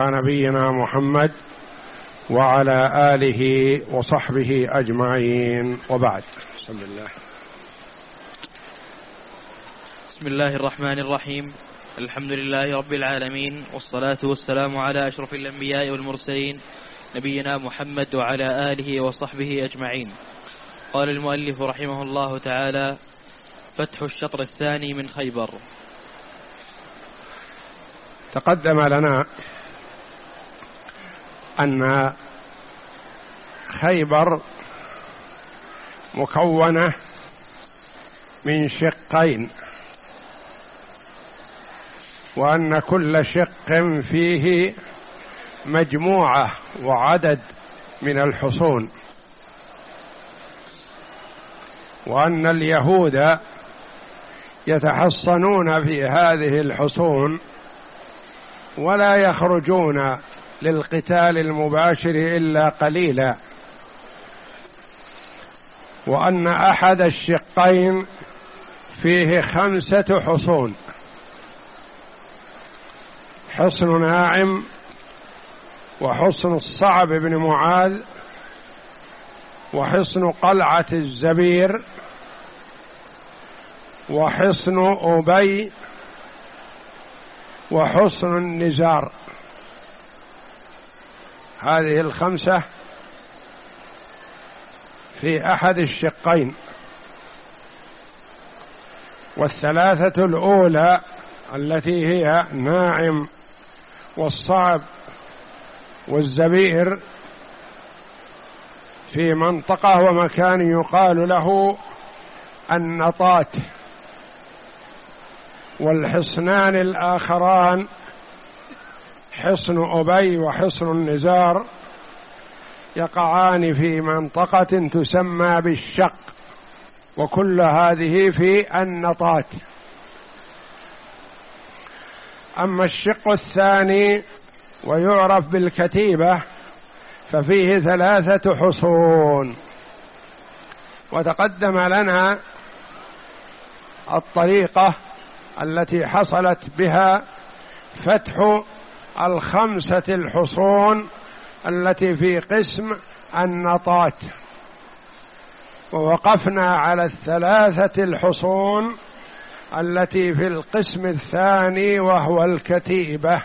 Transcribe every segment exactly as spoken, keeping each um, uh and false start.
نبينا محمد وعلى آله وصحبه أجمعين، وبعد. بسم الله بسم الله الرحمن الرحيم. الحمد لله رب العالمين، والصلاة والسلام على أشرف الأنبياء والمرسلين نبينا محمد وعلى آله وصحبه أجمعين. قال المؤلف رحمه الله تعالى: فتح الشطر الثاني من خيبر. تقدم لنا أن خيبر مكونة من شقين، وأن كل شق فيه مجموعة وعدد من الحصون، وأن اليهود يتحصنون في هذه الحصون ولا يخرجون للقتال المباشر إلا قليلا، وأن أحد الشقين فيه خمسة حصون: حصن ناعم، وحصن الصعب بن معاذ، وحصن قلعة الزبير، وحصن أبي، وحصن النزار. هذه الخمسة في أحد الشقين، والثلاثة الأولى التي هي ناعم والصعب والزبير في منطقة ومكان يقال له النطات، والحصنان الآخران حصن أبي وحصن النزار يقعان في منطقة تسمى بالشق، وكل هذه في النطات. أما الشق الثاني ويعرف بالكتيبة ففيه ثلاثة حصون، وتقدم لنا الطريقة التي حصلت بها فتح الخمسة الحصون التي في قسم النطات، ووقفنا على الثلاثة الحصون التي في القسم الثاني وهو الكتيبة.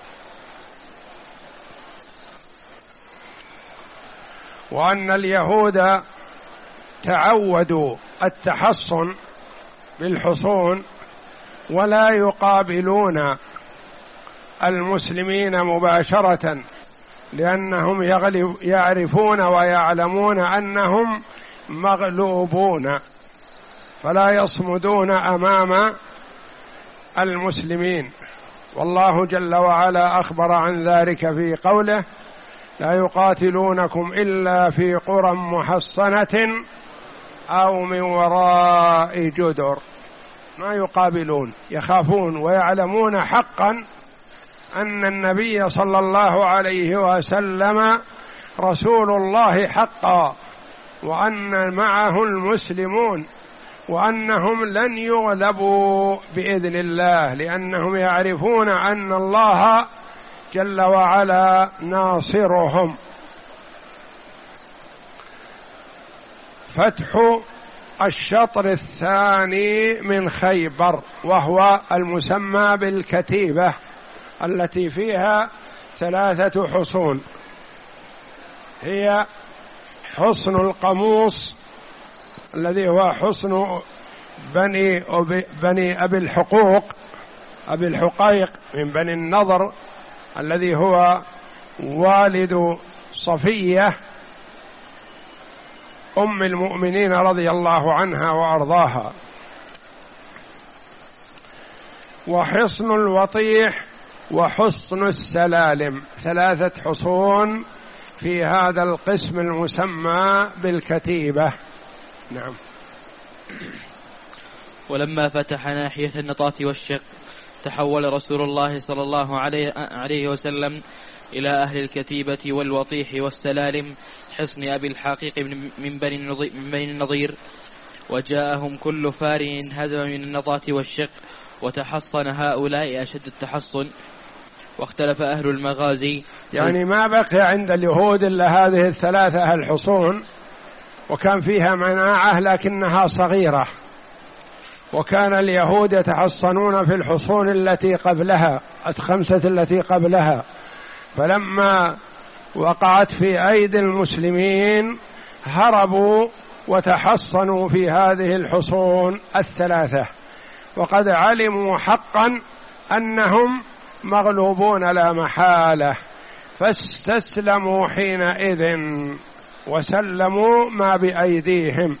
وأن اليهود تعودوا التحصن بالحصون ولا يقابلون المسلمين مباشرة، لأنهم يعرفون ويعلمون أنهم مغلوبون، فلا يصمدون أمام المسلمين. والله جل وعلا أخبر عن ذلك في قوله: لا يقاتلونكم إلا في قرى محصنة أو من وراء جدر. ما يقابلون، يخافون ويعلمون حقا أن النبي صلى الله عليه وسلم رسول الله حقا، وأن معه المسلمون، وأنهم لن يغلبوا بإذن الله، لأنهم يعرفون أن الله جل وعلا ناصرهم. فتح الشطر الثاني من خيبر، وهو المسمى بالكتيبة، التي فيها ثلاثة حصون: هي حصن القموس الذي هو حصن بني أبي, بني أبي الحقوق أبي الحقيق من بني النضر، الذي هو والد صفية أم المؤمنين رضي الله عنها وأرضاها. وحصن الوطيح وحصن السلالم، ثلاثة حصون في هذا القسم المسمى بالكتيبة. نعم. ولما فتح ناحية النطات والشق تحول رسول الله صلى الله عليه وسلم إلى أهل الكتيبة والوطيح والسلالم حصن أبي الحقيق من بني النضير، وجاءهم كل فار هزم من النطات والشق، وتحصن هؤلاء أشد التحصن، واختلف أهل المغازي يعني ما بقي عند اليهود إلا هذه الثلاثة الحصون، وكان فيها مناعة لكنها صغيرة، وكان اليهود يتحصنون في الحصون التي قبلها الخمسة التي قبلها، فلما وقعت في أيدي المسلمين هربوا وتحصنوا في هذه الحصون الثلاثة، وقد علموا حقا أنهم مغلوبون لا محالة، فاستسلموا حينئذ وسلموا ما بأيديهم.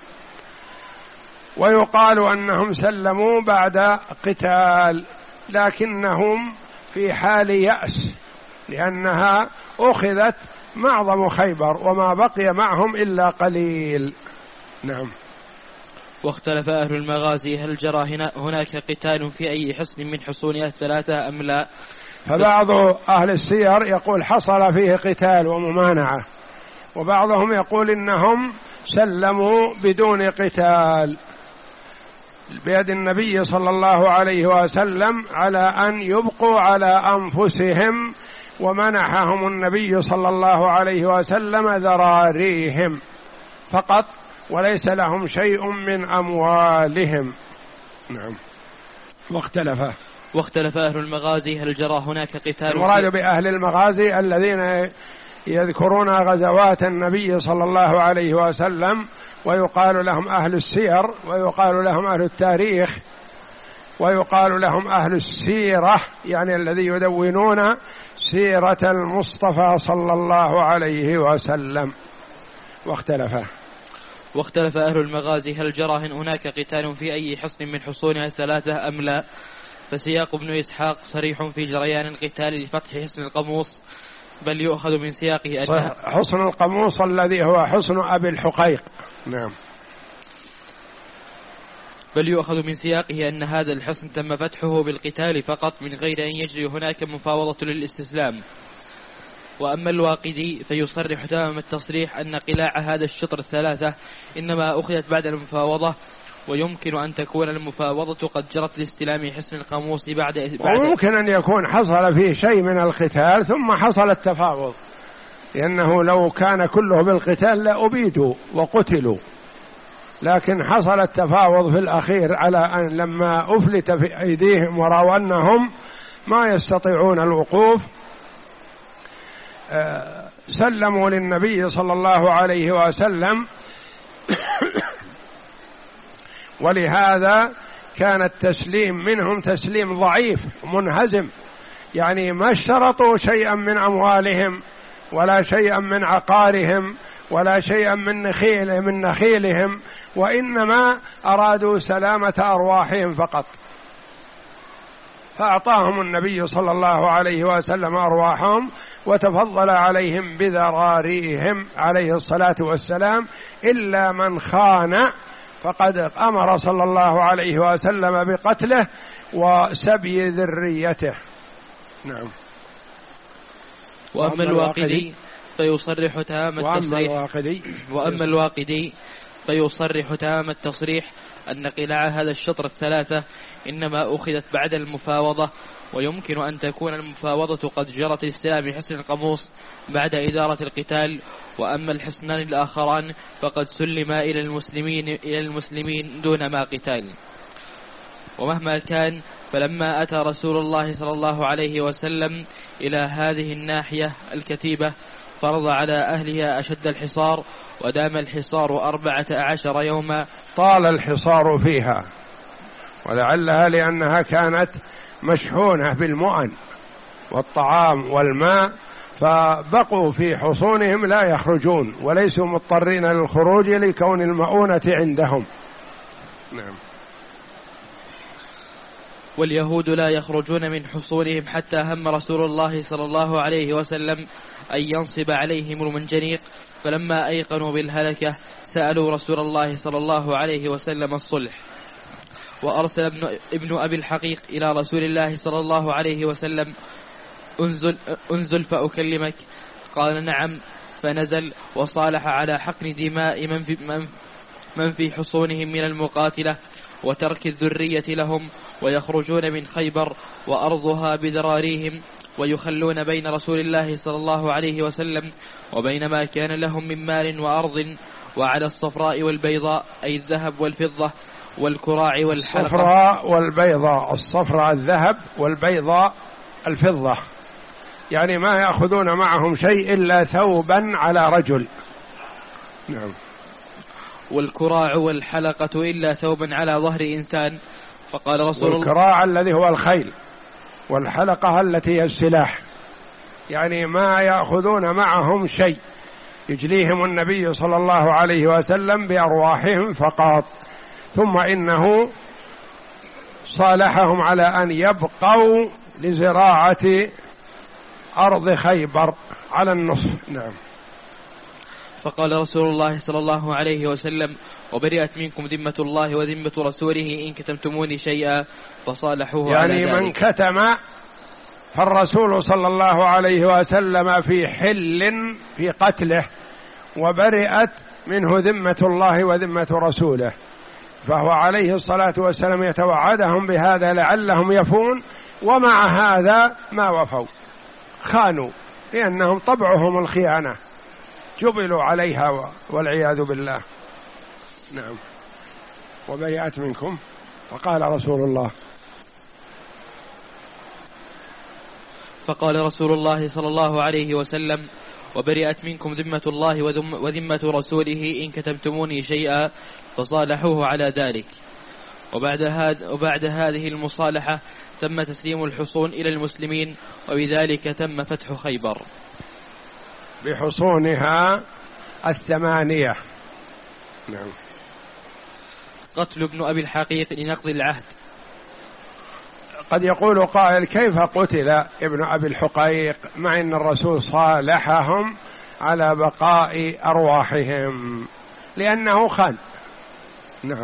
ويقال أنهم سلموا بعد قتال، لكنهم في حال يأس، لأنها أخذت معظم خيبر وما بقي معهم إلا قليل. نعم. واختلف أهل المغازي هل جرى هناك قتال في أي حصن من حصونها الثلاثة أم لا؟ فبعض أهل السير يقول حصل فيه قتال وممانعة، وبعضهم يقول إنهم سلموا بدون قتال بيد النبي صلى الله عليه وسلم على أن يبقوا على أنفسهم، ومنحهم النبي صلى الله عليه وسلم ذراريهم فقط، وليس لهم شيء من أموالهم. نعم. واختلف واختلف أهل المغازي هل جرى هناك قتال؟ المراد بأهل المغازي الذين يذكرون غزوات النبي صلى الله عليه وسلم، ويقال لهم أهل السير، ويقال لهم أهل التاريخ، ويقال لهم أهل السيرة، يعني الذي يدونون سيرة المصطفى صلى الله عليه وسلم. واختلف واختلف أهل المغازي هل جرى هناك قتال في أي حصن من حصونها الثلاثة أم لا؟ فسياق ابن إسحاق صريح في جريان القتال لفتح حصن القموص، بل يؤخذ من سياقه أنها حصن القموص الذي هو حصن أبي الحقيق. نعم. بل يؤخذ من سياقه أن هذا الحصن تم فتحه بالقتال فقط من غير أن يجري هناك مفاوضة للاستسلام. وأما الواقدي فيصرح تمام التصريح أن قلاع هذا الشطر الثلاثة إنما أخذت بعد المفاوضة، ويمكن أن تكون المفاوضة قد جرت لاستلام حصن القاموس بعد, بعد وممكن أن يكون حصل فيه شيء من القتال ثم حصل التفاوض، لأنه لو كان كله بالقتال لأبيدوا وقتلوا، لكن حصل التفاوض في الأخير على أن لما أفلت في أيديهم ورأوا أنهم ما يستطيعون الوقوف سلموا للنبي صلى الله عليه وسلم. ولهذا كان التسليم منهم تسليم ضعيف منهزم، يعني ما اشترطوا شيئا من أموالهم ولا شيئا من عقارهم ولا شيئا من نخيل من نخيلهم، وإنما أرادوا سلامة أرواحهم فقط، فأعطاهم النبي صلى الله عليه وسلم أرواحهم وتفضل عليهم بذراريهم عليه الصلاة والسلام، إلا من خان فقد أمر صلى الله عليه وسلم بقتله وسبي ذريته. نعم. وأما الواقدي فيصرح تمام التصريح وأما الواقدي فيصرح تمام التصريح أن قلاع هذا الشطر الثلاثة إنما أخذت بعد المفاوضة، ويمكن أن تكون المفاوضة قد جرت لاستلام حصن القاموس بعد إدارة القتال. وأما الحصنان الآخران فقد سلما إلى المسلمين إلى المسلمين دون ما قتال. ومهما كان فلما أتى رسول الله صلى الله عليه وسلم إلى هذه الناحية الكتيبة فرض على أهلها أشد الحصار، ودام الحصار أربعة عشر يوما. طال الحصار فيها، ولعلها لأنها كانت مشحونة بالمؤن والطعام والماء، فبقوا في حصونهم لا يخرجون وليسوا مضطرين للخروج لكون المؤونة عندهم. نعم. واليهود لا يخرجون من حصونهم حتى هم رسول الله صلى الله عليه وسلم أن ينصب عليهم المنجنيق، فلما أيقنوا بالهلكة سألوا رسول الله صلى الله عليه وسلم الصلح. وأرسل ابن, ابن أبي الحقيق إلى رسول الله صلى الله عليه وسلم انزل, انزل فأكلمك، قال نعم، فنزل وصالح على حقن دماء من في, من, من في حصونهم من المقاتلة وترك الذرية لهم، ويخرجون من خيبر وأرضها بذراريهم ويخلون بين رسول الله صلى الله عليه وسلم وبين ما كان لهم من مال وأرض، وعلى الصفراء والبيضاء أي الذهب والفضة والكراع والحلقة. الصفراء والبيضاء، الصفراء الذهب والبيضاء الفضة، يعني ما يأخذون معهم شيء إلا ثوبا على رجل. نعم. والكراع والحلقة إلا ثوبا على ظهر إنسان. فقال رسول الله، والكراع الذي هو الخيل، والحلقة التي هي السلاح، يعني ما يأخذون معهم شيء، يجليهم النبي صلى الله عليه وسلم بأرواحهم فقط. ثم إنه صالحهم على أن يبقوا لزراعة أرض خيبر على النصف. نعم. فقال رسول الله صلى الله عليه وسلم: وبرئت منكم ذمة الله وذمة رسوله إن كتمتموني شيئا فصالحوه يعني على ذلك. من كتم فالرسول صلى الله عليه وسلم في حل في قتله، وبرئت منه ذمة الله وذمة رسوله، فهو عليه الصلاة والسلام يتوعدهم بهذا لعلهم يفون، ومع هذا ما وفوا، خانوا، لأنهم طبعهم الخيانة، جبلوا عليها والعياذ بالله. نعم. وبرئت منكم، فقال رسول الله فقال رسول الله صلى الله عليه وسلم: وبرئت منكم ذمة الله وذمة رسوله إن كتمتموني شيئا فصالحوه على ذلك. وبعد, هاد وبعد هذه المصالحة تم تسليم الحصون إلى المسلمين، وبذلك تم فتح خيبر بحصونها الثمانية. نعم. قتل ابن أبي الحقيق لنقض العهد. قد يقول قائل: كيف قتل ابن أبي الحقيق مع أن الرسول صالحهم على بقاء أرواحهم؟ لأنه خان. نعم.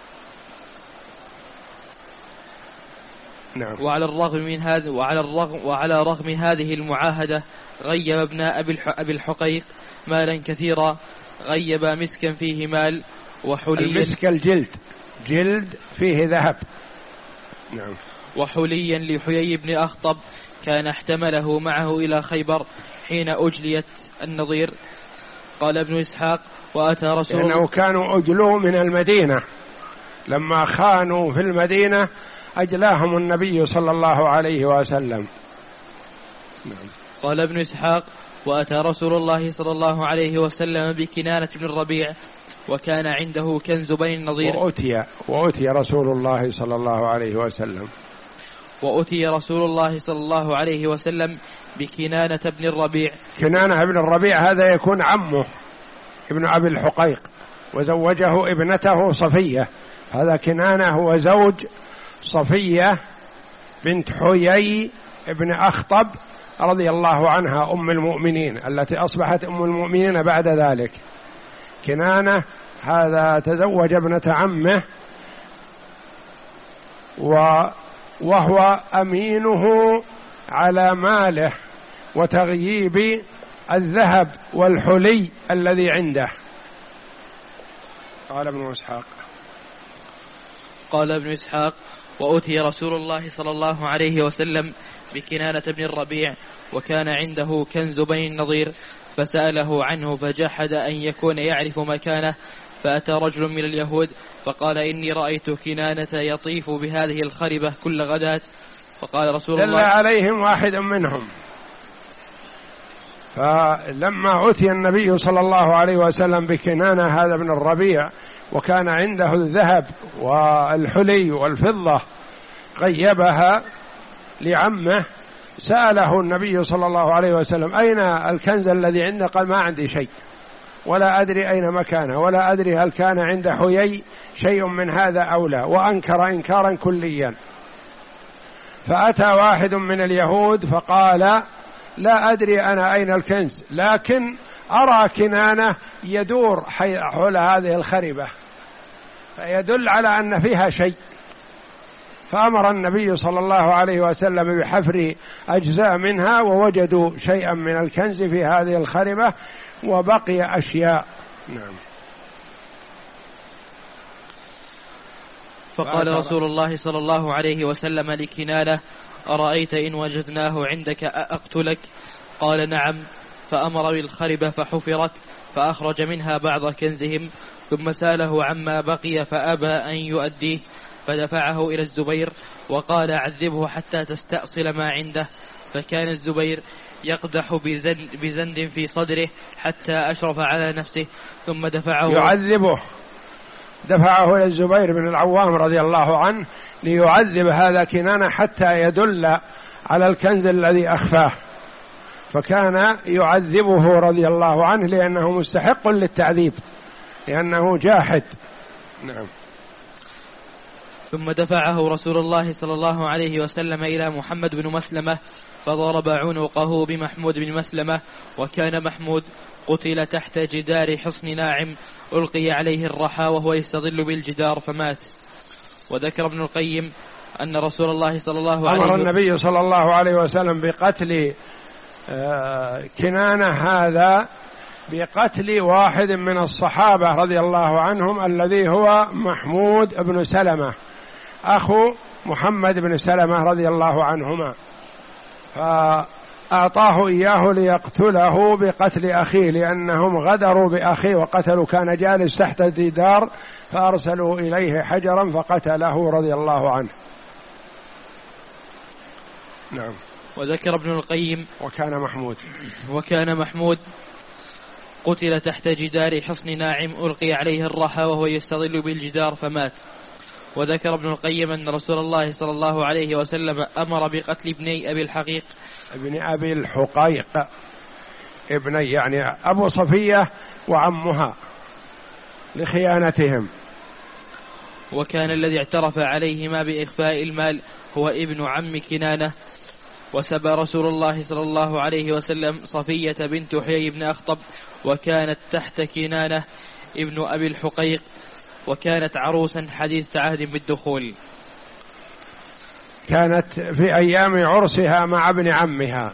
نعم. وعلى الرغم من هذا وعلى الرغم وعلى رغم هذه المعاهدة غيب ابن أبي الحقيق مالا كثيرا، غيب مسكا فيه مال وحليا. المسك الجلد، جلد فيه ذهب. نعم. وحليا لحيي بن أخطب كان احتمله معه إلى خيبر حين أجليت النضير. قال ابن إسحاق: وأتى رسول الله، لأنه كانوا أجلوا من المدينة، لما خانوا في المدينة أجلاهم النبي صلى الله عليه وسلم. نعم. قال ابن إسحاق: وأتى رسول الله صلى الله عليه وسلم بكنانة بن الربيع وكان عنده كنز بني النضير. وأتي, وأتي رسول الله صلى الله عليه وسلم وأتي رسول الله صلى الله عليه وسلم بكنانة بن الربيع. كنانة بن الربيع هذا يكون عمه ابن أبي الحقيق، وزوجه ابنته صفية. هذا كنانة هو زوج صفية بنت حيي ابن أخطب رضي الله عنها أم المؤمنين، التي أصبحت أم المؤمنين بعد ذلك. كنانة هذا تزوج ابنة عمه، وهو أمينه على ماله وتغييب الذهب والحلي الذي عنده. قال ابن إسحاق قال ابن إسحاق: وأتي رسول الله صلى الله عليه وسلم بكنانة بن الربيع وكان عنده كنز بني النضير، فسأله عنه فجحد أن يكون يعرف مكانه. فأتى رجل من اليهود فقال: إني رأيت كنانة يطيف بهذه الخربة كل غداة. فقال رسول الله: دل عليهم واحد منهم. فلما أتي النبي صلى الله عليه وسلم بكنانة هذا بن الربيع وكان عنده الذهب والحلي والفضة غيبها لعمه، سأله النبي صلى الله عليه وسلم: أين الكنز الذي عنده؟ قال: ما عندي شيء، ولا أدري أين مكانه، ولا أدري هل كان عند حيي شيء من هذا أو لا، وأنكر إنكارا كليا. فأتى واحد من اليهود فقال: لا أدري أنا أين الكنز، لكن أرى كنانة يدور حول هذه الخربة، فيدل على أن فيها شيء. فأمر النبي صلى الله عليه وسلم بحفر أجزاء منها، ووجدوا شيئا من الكنز في هذه الخربة وبقي أشياء. نعم. فقال رسول الله صلى الله عليه وسلم لكنانة: أرأيت إن وجدناه عندك أقتلك؟ قال نعم. فأمر بالخربة فحفرت فأخرج منها بعض كنزهم، ثم سأله عما بقي فأبى أن يؤديه، فدفعه إلى الزبير وقال عذبه حتى تستأصل ما عنده. فكان الزبير يقدح بزند, بزند في صدره حتى أشرف على نفسه، ثم دفعه يعذبه، دفعه إلى الزبير بن العوام رضي الله عنه ليعذب هذا كنانة حتى يدل على الكنز الذي أخفاه، فكان يعذبه رضي الله عنه لأنه مستحق للتعذيب لأنه جاحد. نعم. ثم دفعه رسول الله صلى الله عليه وسلم إلى محمد بن مسلمة فضرب عنقه بمحمود بن مسلمة، وكان محمود قتل تحت جدار حصن ناعم ألقي عليه الرحى وهو يستظل بالجدار فمات. وذكر ابن القيم أن رسول الله صلى الله عليه وسلم أمر النبي صلى الله عليه وسلم بقتل كنانة هذا بقتل واحد من الصحابة رضي الله عنهم الذي هو محمود بن سلمة أخو محمد بن سلمة رضي الله عنهما، فأعطاه إياه ليقتله بقتل أخيه لأنهم غدروا بأخيه وقتلوا، كان جالس تحت الجدار فأرسلوا إليه حجرا فقتله رضي الله عنه. نعم. وذكر ابن القيم وكان محمود وكان محمود قتل تحت جدار حصن ناعم ألقي عليه الرحى وهو يستظل بالجدار فمات. وذكر ابن القيم أن رسول الله صلى الله عليه وسلم أمر بقتل ابني أبي الحقيق ابن أبي الحقيق ابني يعني أبو صفية وعمها لخيانتهم. وكان الذي اعترف عليهما بإخفاء المال هو ابن عم كنانة. وسبى رسول الله صلى الله عليه وسلم صفية بنت حيي بن أخطب وكانت تحت كنانة ابن أبي الحقيق، وكانت عروسا حديث عهد بالدخول، كانت في أيام عرسها مع ابن عمها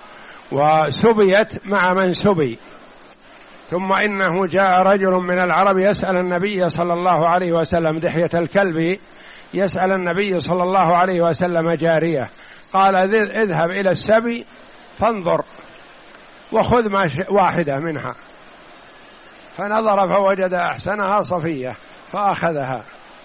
وسبيت مع من سبي. ثم إنه جاء رجل من العرب يسأل النبي صلى الله عليه وسلم دحية الكلب يسأل النبي صلى الله عليه وسلم جارية، قال اذهب إلى السبي فانظر وخذ ما واحدة منها، فنظر فوجد أحسنها صفية فأخذها.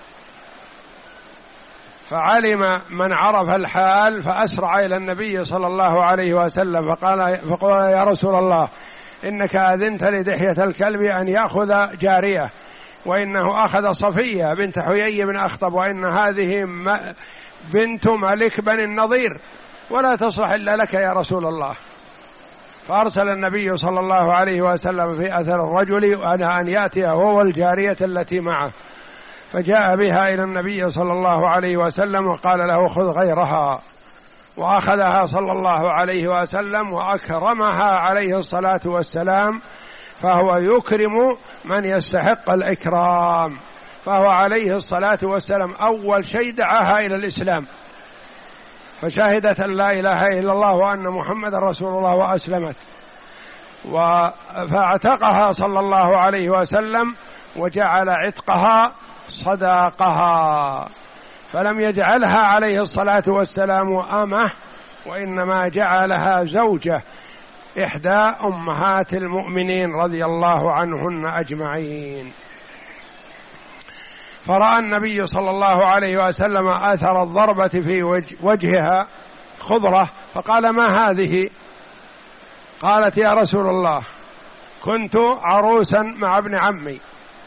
فعلم من عرف الحال فأسرع إلى النبي صلى الله عليه وسلم فقال, فقال يا رسول الله إنك أذنت لدحية الكلب أن يأخذ جارية، وإنه أخذ صفية بنت حيي بن أخطب، وإن هذه بنت ملك بني النضير ولا تصلح إلا لك يا رسول الله. فأرسل النبي صلى الله عليه وسلم في أثر الرجل أنا أن يأتي هو والجارية التي معه، فجاء بها إلى النبي صلى الله عليه وسلم وقال له خذ غيرها، وأخذها صلى الله عليه وسلم وأكرمها عليه الصلاة والسلام، فهو يكرم من يستحق الإكرام، فهو عليه الصلاة والسلام أول شيء دعاها إلى الإسلام، فشهدت أن لا إله إلا الله وأن محمد رسول الله وأسلمت، فاعتقها صلى الله عليه وسلم وجعل عتقها صداقها، فلم يجعلها عليه الصلاة والسلام أمه، وإنما جعلها زوجة إحدى أمهات المؤمنين رضي الله عنهن أجمعين. فرأى النبي صلى الله عليه وسلم أثر الضربة في وجهها خضرة، فقال ما هذه؟ قالت يا رسول الله كنت عروسا مع ابن عمي،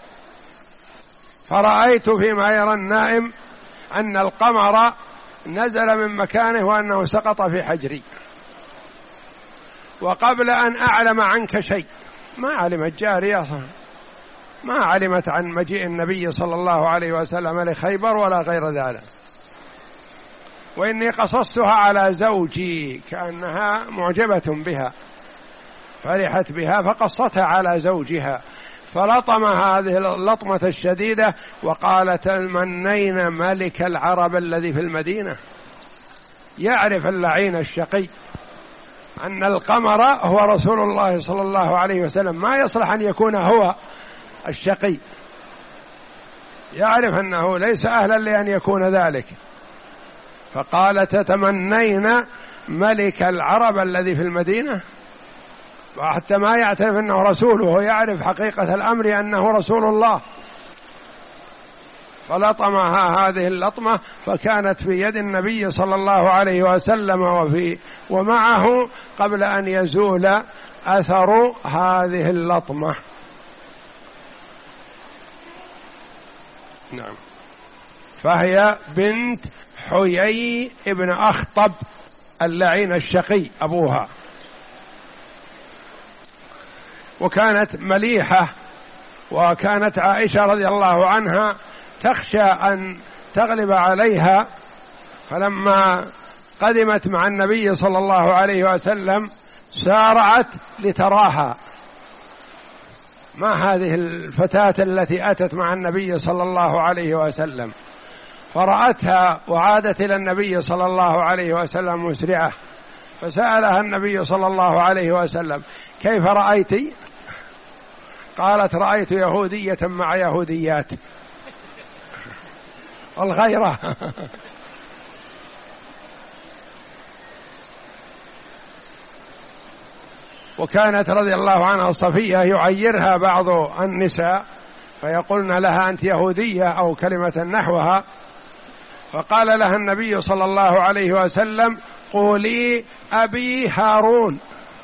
فرأيت فيما يرى النائم أن القمر نزل من مكانه وأنه سقط في حجري، وقبل أن أعلم عنك شيء. ما علمت جارية، ما علمت عن مجيء النبي صلى الله عليه وسلم لخيبر ولا غير ذلك، وإني قصصتها على زوجي، كأنها معجبة بها فرحت بها فقصتها على زوجها، فلطم هذه اللطمة الشديدة وقال تمنين ملك العرب الذي في المدينة. يعرف اللعين الشقي أن القمر هو رسول الله صلى الله عليه وسلم، ما يصلح أن يكون هو الشقي، يعرف أنه ليس أهلا لأن يكون ذلك. فقال تتمنين ملك العرب الذي في المدينة، وحتى ما يعترف أنه رسول وهو يعرف حقيقة الأمر أنه رسول الله. فلطمها هذه اللطمة فكانت في يد النبي صلى الله عليه وسلم وفي ومعه قبل أن يزول أثر هذه اللطمة. نعم. فهي بنت حيي ابن أخطب اللعين الشقي أبوها، وكانت مليحة، وكانت عائشة رضي الله عنها تخشى أن تغلب عليها، فلما قدمت مع النبي صلى الله عليه وسلم سارعت لتراها، ما هذه الفتاة التي أتت مع النبي صلى الله عليه وسلم، فرأتها وعادت إلى النبي صلى الله عليه وسلم مسرعة، فسألها النبي صلى الله عليه وسلم كيف رأيت؟ قالت رأيت يهودية مع يهوديات. الغيرة. وكانت رضي الله عنها صفية يعيرها بعض النساء فيقولن لها أنت يهودية أو كلمة نحوها، فقال لها النبي صلى الله عليه وسلم قولي أبي هارون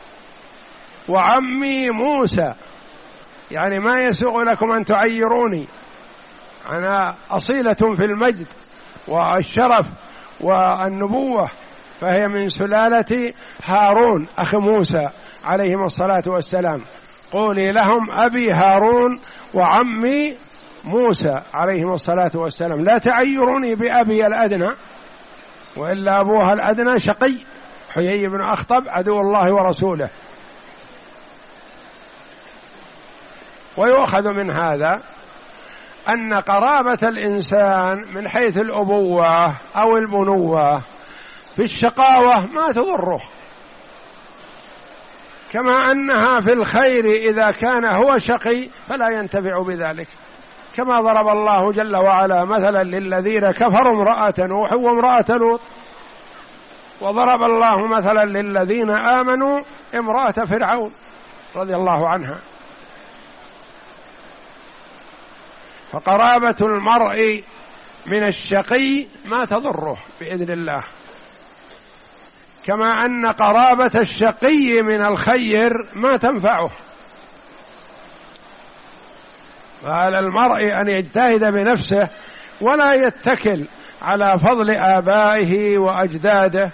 وعمي موسى، يعني ما يسوغ لكم أن تعيروني، أنا أصيلة في المجد والشرف والنبوة، فهي من سلالة هارون أخي موسى عليهم الصلاة والسلام، قولي لهم أبي هارون وعمي موسى عليهم الصلاة والسلام، لا تعيروني بأبي الأدنى، وإلا أبوها الأدنى شقي حيي بن أخطب عدو الله ورسوله. ويؤخذ من هذا أن قرابة الإنسان من حيث الأبوة أو البنوة في الشقاوة ما تضره، كما أنها في الخير إذا كان هو شقي فلا ينتفع بذلك، كما ضرب الله جل وعلا مثلا للذين كفروا امرأة نوح وامرأة لوط، وضرب الله مثلا للذين آمنوا امرأة فرعون رضي الله عنها. فقرابة المرء من الشقي ما تضره بإذن الله، كما أن قرابة الشقي من الخير ما تنفعه. فعلى المرء أن يجتهد بنفسه ولا يتكل على فضل آبائه وأجداده،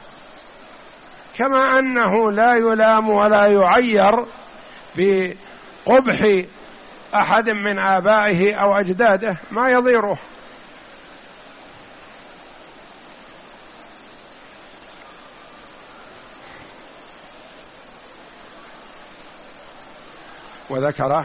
كما أنه لا يلام ولا يعير بقبح أحد من آبائه أو أجداده، ما يضيره. وذكره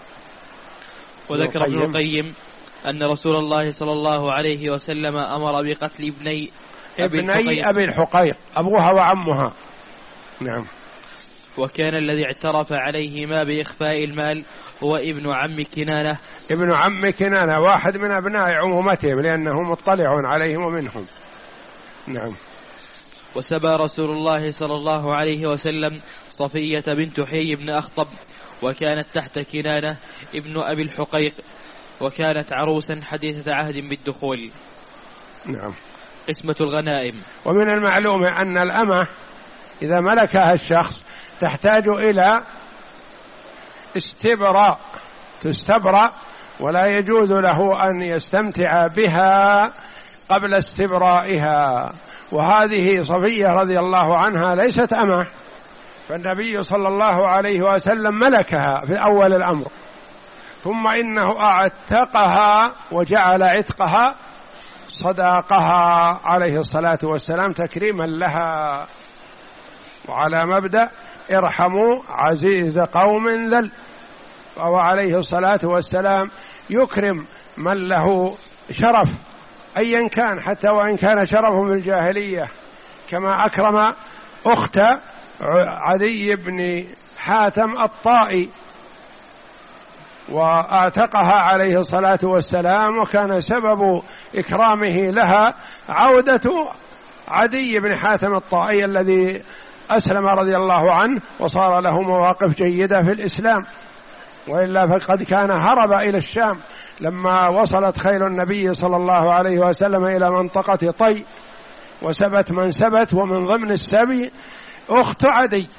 وذكر ابن القيم أن رسول الله صلى الله عليه وسلم أمر بقتل ابني أبي ابني أبي الحقيق أبوها وعمها. نعم. وكان الذي اعترف عليهما بإخفاء المال هو ابن عم كنانة ابن عم كنانة واحد من أبناء عمومتهم لأنه مطلع عليهم ومنهم. نعم. وسبى رسول الله صلى الله عليه وسلم صفية بنت حيي بن أخطب، وكانت تحت كنانة ابن أبي الحقيق، وكانت عروسا حديثة عهد بالدخول. نعم. قسمة الغنائم. ومن المعلوم أن الأمة إذا ملكها الشخص تحتاج إلى استبراء، تستبرأ، ولا يجوز له أن يستمتع بها قبل استبرائها. وهذه صفية رضي الله عنها ليست أمة، فالنبي صلى الله عليه وسلم ملكها في أول الأمر، ثم إنه أعتقها وجعل عتقها صداقها عليه الصلاة والسلام تكريما لها، وعلى مبدأ ارحموا عزيز قوم ذل، وهو عليه الصلاة والسلام يكرم من له شرف أيا كان، حتى وإن كان شرفه في الجاهلية، كما أكرم أخت عدي بن حاتم الطائي وأعتقها عليه الصلاة والسلام، وكان سبب إكرامه لها عودة عدي بن حاتم الطائي الذي أسلم رضي الله عنه وصار له مواقف جيدة في الإسلام، وإلا فقد كان هرب إلى الشام لما وصلت خيل النبي صلى الله عليه وسلم إلى منطقة طي، وسبت من سبت، ومن ضمن السبي أخت عدي،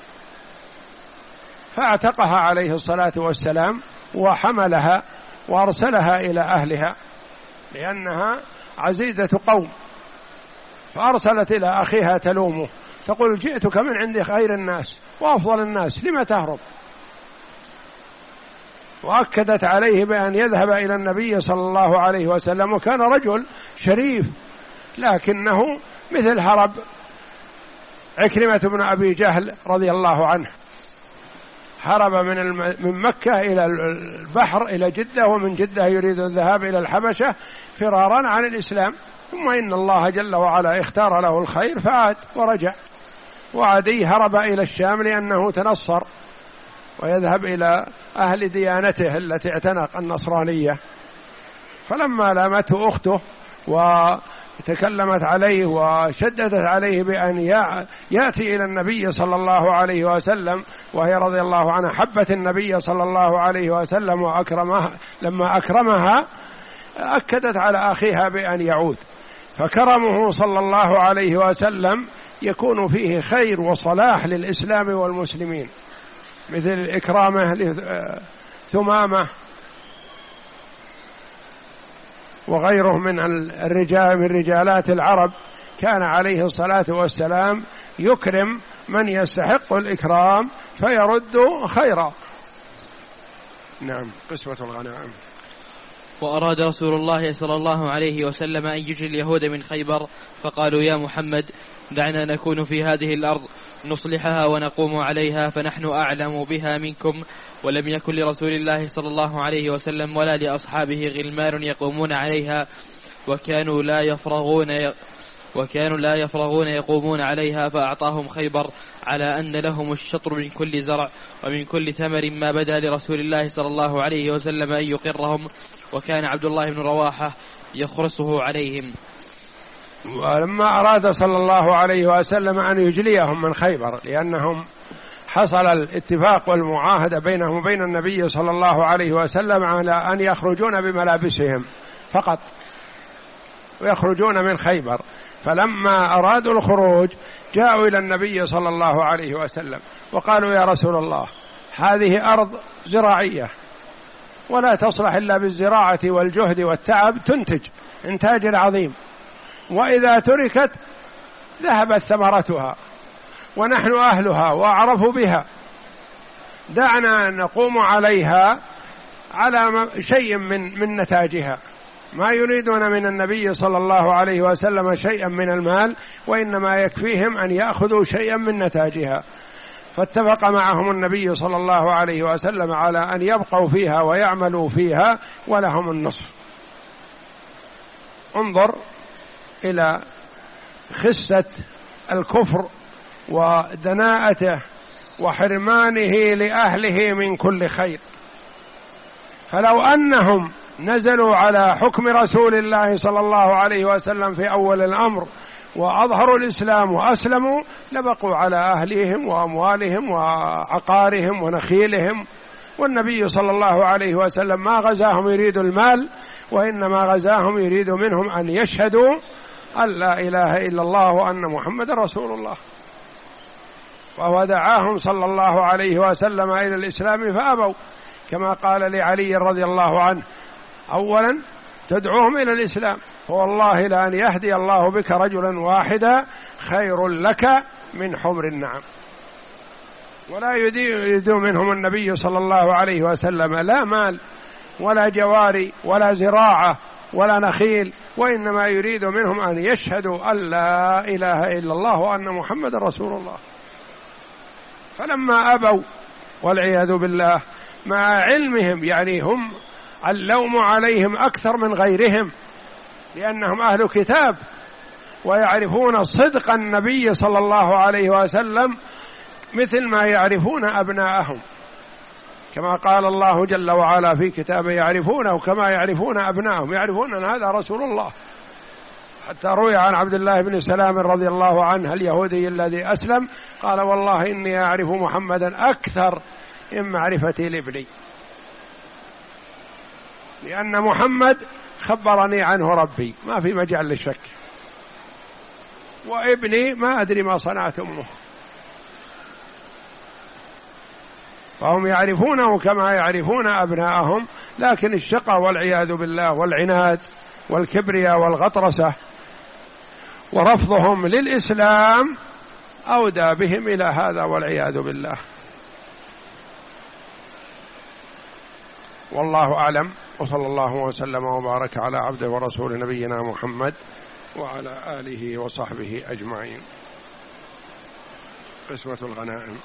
فاعتقها عليه الصلاة والسلام وحملها وأرسلها إلى أهلها لأنها عزيزة قوم، فأرسلت إلى أخيها تلومه تقول جئتك من عند خير الناس وأفضل الناس لما تهرب، وأكدت عليه بأن يذهب إلى النبي صلى الله عليه وسلم، وكان رجل شريف لكنه مثل هرب عكرمة بن أبي جهل رضي الله عنه، هرب من الم... من مكة إلى البحر إلى جدة، ومن جدة يريد الذهاب إلى الحبشة فرارا عن الإسلام، ثم إن الله جل وعلا اختار له الخير فعاد ورجع. وعدي هرب إلى الشام لأنه تنصر ويذهب إلى أهل ديانته التي اعتنق النصرانية، فلما لامته أخته وتكلمت عليه وشددت عليه بأن يأتي إلى النبي صلى الله عليه وسلم، وهي رضي الله عنها حبت النبي صلى الله عليه وسلم وأكرمها، لما أكرمها أكدت على أخيها بأن يعود، فكرمه صلى الله عليه وسلم يكون فيه خير وصلاح للإسلام والمسلمين، مثل إكرامه لثمامة وغيره من الرجال من رجالات العرب، كان عليه الصلاة والسلام يكرم من يستحق الإكرام فيرد خيرا. نعم. قسمة الغنائم. وأراد رسول الله صلى الله عليه وسلم أن يجري اليهود من خيبر، فقالوا يا محمد دعنا نكون في هذه الأرض نصلحها ونقوم عليها، فنحن أعلم بها منكم. ولم يكن لرسول الله صلى الله عليه وسلم ولا لأصحابه غلمان يقومون عليها، وكانوا لا يفرغون وكانوا لا يفرغون يقومون عليها، فأعطاهم خيبر على أن لهم الشطر من كل زرع ومن كل ثمر ما بدا لرسول الله صلى الله عليه وسلم أن يقرهم، وكان عبد الله بن رواحة يخرصه عليهم. ولما أراد صلى الله عليه وسلم أن يجليهم من خيبر، لأنهم حصل الاتفاق والمعاهدة بينهم وبين النبي صلى الله عليه وسلم على أن يخرجون بملابسهم فقط ويخرجون من خيبر، فلما أرادوا الخروج جاءوا إلى النبي صلى الله عليه وسلم وقالوا يا رسول الله هذه أرض زراعية ولا تصلح إلا بالزراعة والجهد والتعب، تنتج إنتاج عظيم، وإذا تركت ذهبت ثمرتها ونحن أهلها وأعرف بها، دعنا نقوم عليها على شيء من من نتاجها. ما يريدون من النبي صلى الله عليه وسلم شيئا من المال، وإنما يكفيهم أن يأخذوا شيئا من نتاجها. فاتفق معهم النبي صلى الله عليه وسلم على أن يبقوا فيها ويعملوا فيها ولهم النصف. انظر إلى خسة الكفر ودناءته وحرمانه لأهله من كل خير، فلو أنهم نزلوا على حكم رسول الله صلى الله عليه وسلم في أول الأمر وأظهروا الإسلام وأسلموا لبقوا على أهليهم وأموالهم وعقارهم ونخيلهم، والنبي صلى الله عليه وسلم ما غزاهم يريد المال، وإنما غزاهم يريد منهم أن يشهدوا أن لا إله إلا الله وأن محمد رسول الله، وهو دعاهم صلى الله عليه وسلم إلى الإسلام فأبوا، كما قال لعلي رضي الله عنه أولا تدعوهم إلى الإسلام، فوالله لأن يهدي الله بك رجلا واحدا خير لك من حمر النعم. ولا يريد منهم النبي صلى الله عليه وسلم لا مال ولا جواري ولا زراعة ولا نخيل، وإنما يريد منهم أن يشهدوا أن لا إله إلا الله وأن محمد رسول الله. فلما أبوا والعياذ بالله مع علمهم، يعني هم اللوم عليهم أكثر من غيرهم لأنهم أهل كتاب ويعرفون صدق النبي صلى الله عليه وسلم مثل ما يعرفون أبناءهم، كما قال الله جل وعلا في كتابه يعرفونه كما يعرفون أبنائهم، يعرفون أن هذا رسول الله. حتى روي عن عبد الله بن سلام رضي الله عنه اليهودي الذي أسلم قال والله إني أعرف محمدا أكثر من معرفتي لابني، لأن محمد خبرني عنه ربي ما في مجال للشك، وابني ما أدري ما صنعت أمه. فهم يعرفونه كما يعرفون أبناءهم، لكن الشقى والعياذ بالله والعناد والكبرياء والغطرسة ورفضهم للإسلام أودى بهم إلى هذا والعياذ بالله. والله أعلم، وصلى الله وسلم وبارك على عبده ورسول نبينا محمد وعلى آله وصحبه أجمعين. قسمة الغنائم.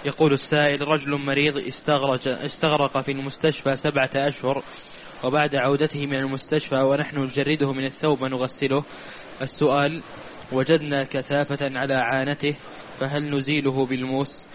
يقول السائل: رجل مريض استغرق, استغرق في المستشفى سبعة أشهر، وبعد عودته من المستشفى ونحن نجرده من الثوب ونغسله. السؤال: وجدنا كثافة على عانته، فهل نزيله بالموس؟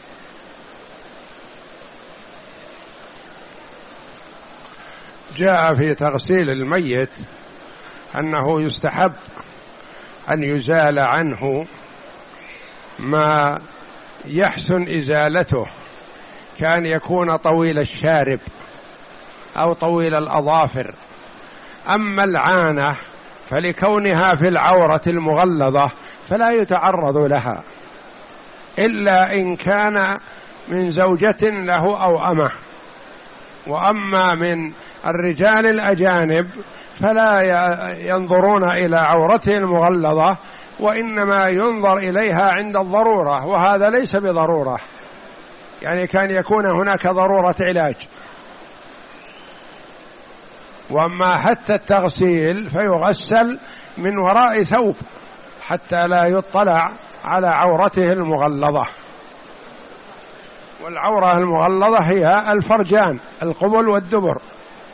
جاء في تغسيل الميت أنه يستحب أن يزال عنه ما يحسن إزالته، كان يكون طويل الشارب أو طويل الأظافر. أما العانة فلكونها في العورة المغلظة فلا يتعرض لها إلا إن كان من زوجة له أو أمه. وأما من الرجال الأجانب فلا ينظرون إلى عورته المغلظة، وإنما ينظر إليها عند الضرورة، وهذا ليس بضرورة، يعني كان يكون هناك ضرورة علاج. وأما حتى التغسيل فيغسل من وراء ثوب حتى لا يطلع على عورته المغلظة. والعورة المغلظة هي الفرجان، القبل والدبر.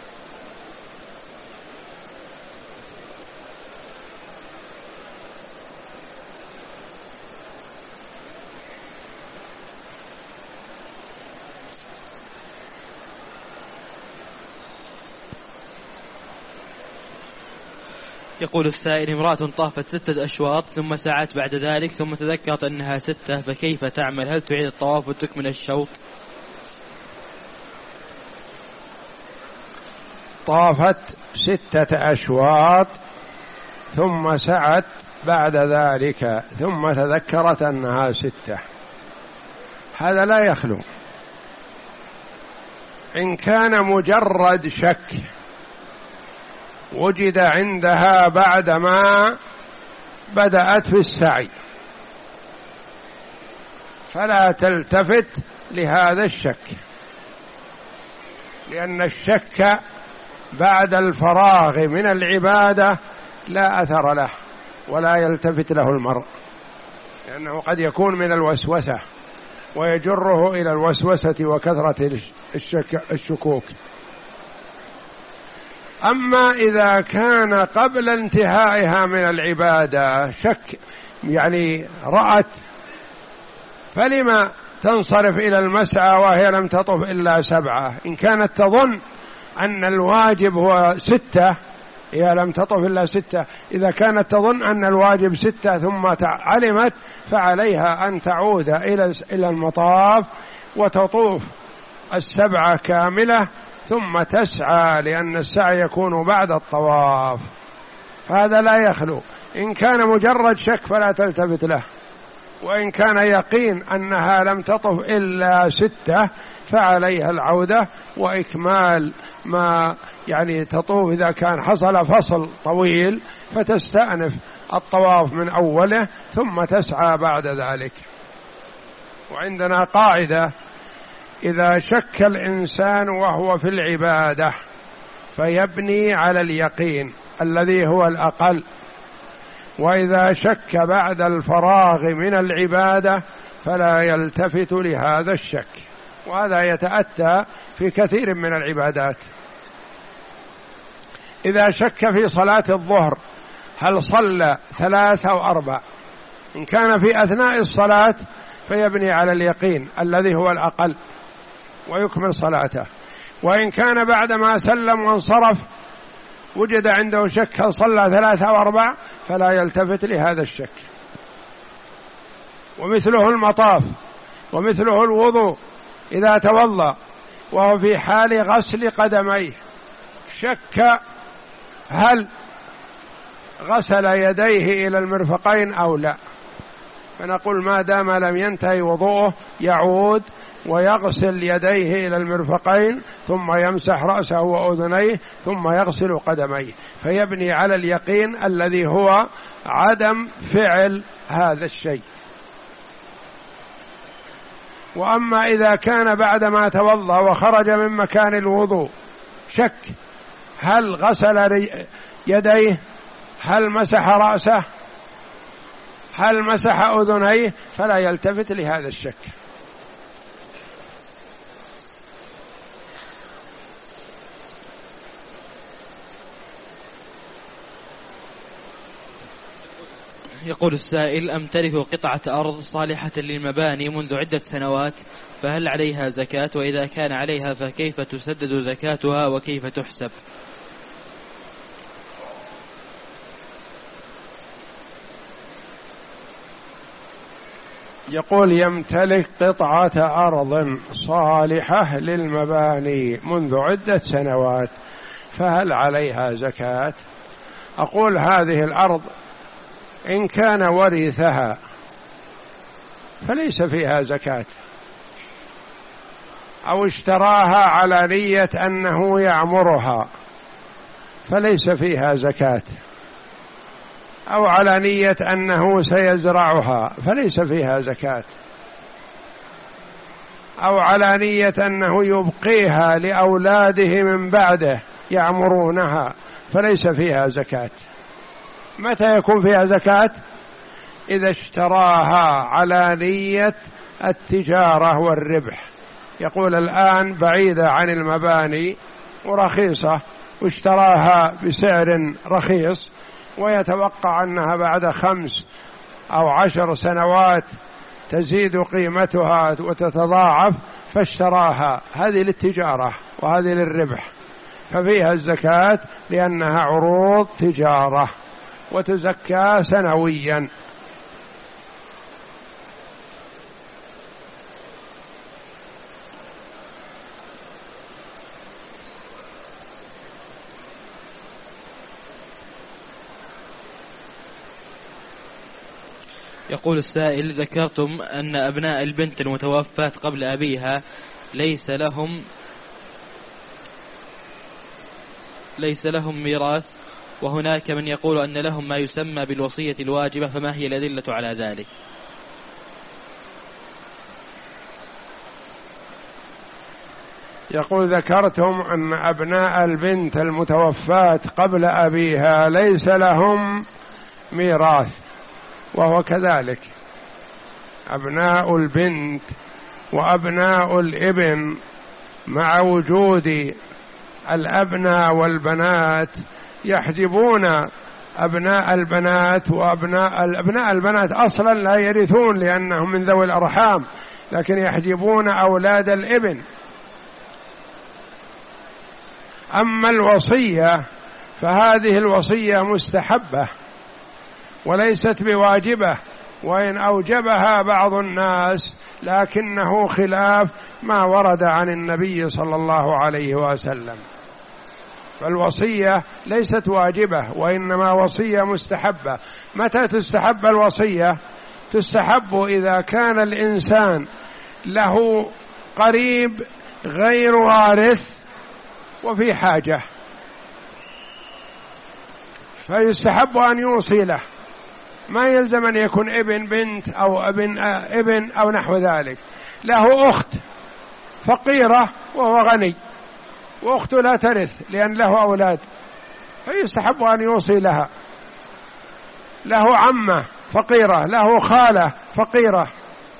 يقول السائل: امرأة طافت ستة أشواط ثم سعت بعد ذلك ثم تذكرت أنها ستة، فكيف تعمل؟ هل تعيد الطواف وتكمل الشوط؟ طافت ستة أشواط ثم سعت بعد ذلك ثم تذكرت أنها ستة، هذا لا يخلو. إن كان مجرد شك وجد عندها بعدما بدأت في السعي فلا تلتفت لهذا الشك، لأن الشك بعد الفراغ من العبادة لا أثر له ولا يلتفت له المرء، لأنه قد يكون من الوسوسة ويجره إلى الوسوسة وكثرة الشك الشكوك. أما إذا كان قبل انتهائها من العبادة شك، يعني رأت، فلما تنصرف إلى المسعى وهي لم تطف إلا سبعة؟ إن كانت تظن أن الواجب هو ستة هي لم تطف إلا ستة، إذا كانت تظن أن الواجب ستة ثم علمت فعليها أن تعود إلى المطاف وتطوف السبعة كاملة ثم تسعى، لأن السعي يكون بعد الطواف، هذا لا يخلو. إن كان مجرد شك فلا تلتفت له، وإن كان يقين أنها لم تطف إلا ستة فعليها العودة وإكمال ما يعني تطوف. إذا كان حصل فصل طويل فتستأنف الطواف من أوله ثم تسعى بعد ذلك. وعندنا قاعدة: إذا شك الإنسان وهو في العبادة فيبني على اليقين الذي هو الأقل، وإذا شك بعد الفراغ من العبادة فلا يلتفت لهذا الشك، وهذا يتأتى في كثير من العبادات. إذا شك في صلاة الظهر هل صلى ثلاثة أو أربع، إن كان في أثناء الصلاة فيبني على اليقين الذي هو الأقل ويكمل صلاته، وإن كان بعدما سلم وانصرف وجد عنده شك هل صلى ثلاثة أو أربع فلا يلتفت لهذا الشك. ومثله المطاف، ومثله الوضوء، إذا توضأ وهو في حال غسل قدميه شك هل غسل يديه إلى المرفقين أو لا، فنقول ما دام لم ينتهي وضوءه يعود ويغسل يديه إلى المرفقين ثم يمسح رأسه وأذنيه ثم يغسل قدميه، فيبني على اليقين الذي هو عدم فعل هذا الشيء. وأما إذا كان بعدما توضأ وخرج من مكان الوضوء شك هل غسل يديه، هل مسح رأسه، هل مسح أذنيه، فلا يلتفت لهذا الشك، يقول السائل: أمتلك قطعة أرض صالحة للمباني منذ عدة سنوات، فهل عليها زكاة؟ وإذا كان عليها فكيف تسدد زكاتها وكيف تحسب؟ يقول: يمتلك قطعة أرض صالحة للمباني منذ عدة سنوات، فهل عليها زكاة؟ أقول: هذه الأرض إن كان ورثها فليس فيها زكاة، أو اشتراها على نية أنه يعمرها فليس فيها زكاة، أو على نية أنه سيزرعها فليس فيها زكاة، أو على نية أنه يبقيها لأولاده من بعده يعمرونها فليس فيها زكاة. متى يكون فيها زكاة؟ إذا اشتراها على نية التجارة والربح، يقول الآن بعيدة عن المباني ورخيصة واشتراها بسعر رخيص، ويتوقع أنها بعد خمس أو عشر سنوات تزيد قيمتها وتتضاعف فاشتراها، هذه للتجارة وهذه للربح، ففيها الزكاة لأنها عروض تجارة وتزكى سنويا. يقول السائل: ذكرتم أن أبناء البنت المتوفاة قبل أبيها ليس لهم ليس لهم ميراث، وهناك من يقول أن لهم ما يسمى بالوصية الواجبة، فما هي الأدلة على ذلك؟ يقول: ذكرتم أن أبناء البنت المتوفاة قبل أبيها ليس لهم ميراث، وهو كذلك. أبناء البنت وأبناء الابن مع وجود الأبناء والبنات يحجبون أبناء البنات، وأبناء الأبناء البنات أصلا لا يرثون لأنهم من ذوي الأرحام، لكن يحجبون أولاد الابن. أما الوصية فهذه الوصية مستحبة وليست بواجبة، وإن أوجبها بعض الناس لكنه خلاف ما ورد عن النبي صلى الله عليه وسلم. فالوصية ليست واجبة وإنما وصية مستحبة. متى تستحب الوصية؟ تستحب إذا كان الإنسان له قريب غير وارث وفي حاجة، فيستحب أن يوصي له، ما يلزم أن يكون ابن بنت أو ابن ابن أو نحو ذلك. له أخت فقيرة وهو غني، وأخته لا ترث لأن له أولاد، فيستحب أن يوصي لها. له عمة فقيرة، له خالة فقيرة،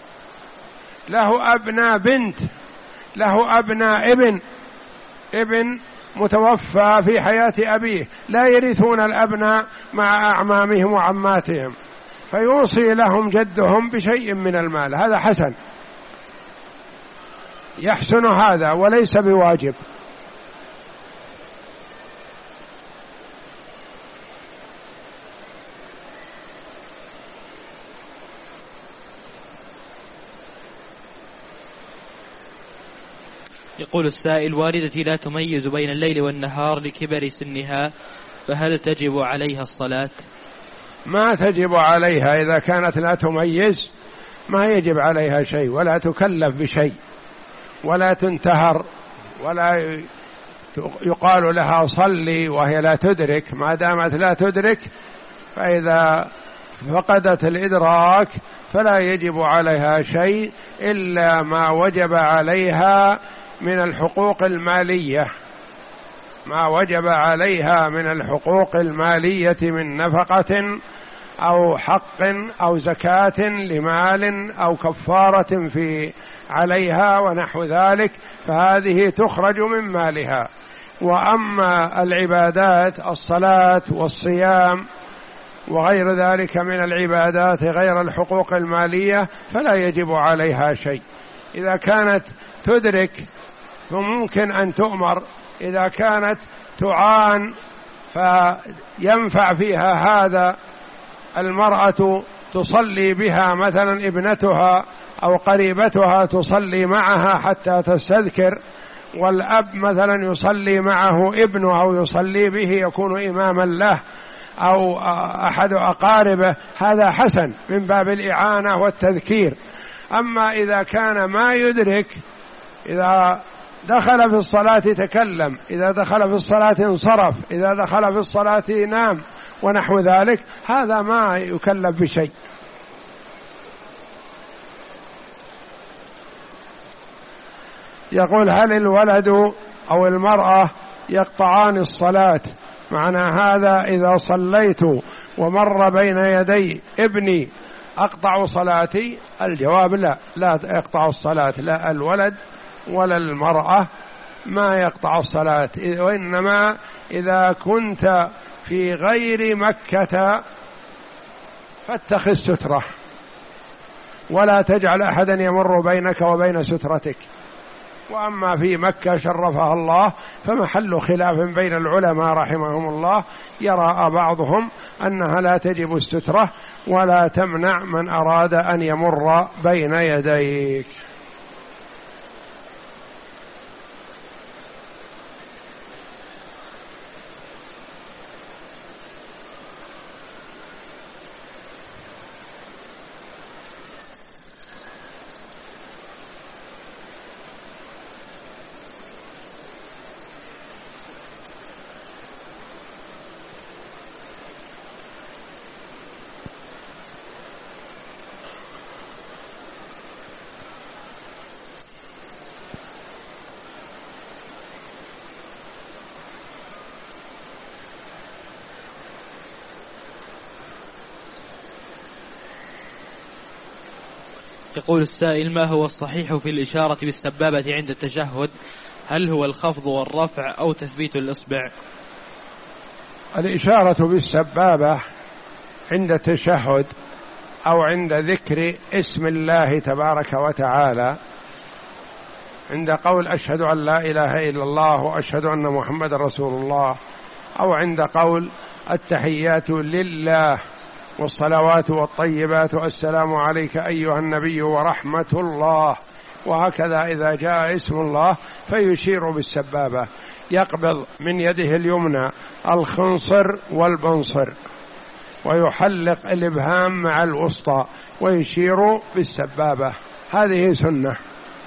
له أبناء بنت، له أبناء ابن ابن متوفى في حياة أبيه لا يرثون الأبناء مع أعمامهم وعماتهم، فيوصي لهم جدهم بشيء من المال. هذا حسن، يحسن هذا وليس بواجب. يقول السائل: والدتي لا تميز بين الليل والنهار لكبر سنها، فهل تجب عليها الصلاة؟ ما تجب عليها، إذا كانت لا تميز ما يجب عليها شيء، ولا تكلف بشيء، ولا تنتهر، ولا يقال لها صلي وهي لا تدرك. ما دامت لا تدرك، فإذا فقدت الإدراك فلا يجب عليها شيء إلا ما وجب عليها من الحقوق المالية، ما وجب عليها من الحقوق المالية من نفقة أو حق أو زكاة لمال أو كفارة في عليها ونحو ذلك، فهذه تخرج من مالها. وأما العبادات الصلاة والصيام وغير ذلك من العبادات غير الحقوق المالية فلا يجب عليها شيء. إذا كانت تدرك فممكن أن تؤمر، إذا كانت تعان فينفع فيها هذا المرأة تصلي بها مثلا ابنتها أو قريبتها تصلي معها حتى تستذكر، والأب مثلا يصلي معه ابنه أو يصلي به يكون إماما له أو أحد أقاربه، هذا حسن من باب الإعانة والتذكير. أما إذا كان ما يدرك، إذا دخل في الصلاة تكلم، إذا دخل في الصلاة انصرف، إذا دخل في الصلاة نام ونحو ذلك، هذا ما يكلف بشيء. يقول: هل الولد أو المرأة يقطعان الصلاة؟ معنى هذا إذا صليت ومر بين يدي ابني أقطع صلاتي؟ الجواب لا، لا يقطع الصلاة، لا الولد ولا المرأة ما يقطع الصلاة، وإنما إذا كنت في غير مكة فاتخذ سترة ولا تجعل أحدا يمر بينك وبين سترتك. وأما في مكة شرفها الله فمحل خلاف بين العلماء رحمهم الله، يرى بعضهم أنها لا تجب السترة ولا تمنع من أراد أن يمر بين يديك. يقول السائل: ما هو الصحيح في الإشارة بالسبابة عند التشهد؟ هل هو الخفض والرفع أو تثبيت الإصبع؟ الإشارة بالسبابة عند التشهد أو عند ذكر اسم الله تبارك وتعالى، عند قول أشهد أن لا إله إلا الله وأشهد أن محمد رسول الله، أو عند قول التحيات لله والصلوات والطيبات السلام عليك أيها النبي ورحمة الله، وهكذا إذا جاء اسم الله فيشير بالسبابة، يقبض من يده اليمنى الخنصر والبنصر ويحلق الإبهام مع الوسطى ويشير بالسبابة، هذه سنة.